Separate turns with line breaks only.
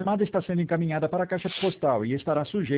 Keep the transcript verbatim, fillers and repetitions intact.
chamada está sendo encaminhada para a caixa postal e estará sujeita